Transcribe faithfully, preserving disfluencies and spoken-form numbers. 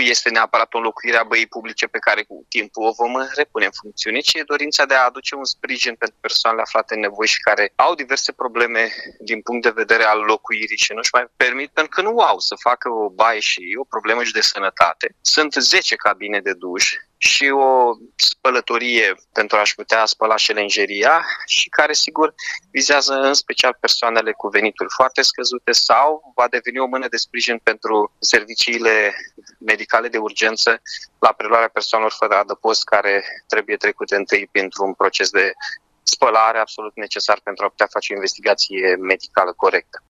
este neapărat o înlocuire a băii publice pe care cu timpul o vom repune în funcțiune, ci e dorința de a aduce un sprijin pentru persoanele aflate în nevoie și care au diverse probleme din punct de vedere al locuirii și nu-și mai permit, pentru că nu au să facă o baie și o problemă și de sănătate. Sunt zece cabine de duș și o spălătorie pentru a-și putea spăla și lenjeria și care, sigur, vizează în special persoanele cu venituri foarte scăzute sau va deveni o mână de sprijin pentru serviciile medicale de urgență la preluarea persoanelor fără adăpost care trebuie trecute întâi printr-un proces de spălare absolut necesar pentru a putea face o investigație medicală corectă.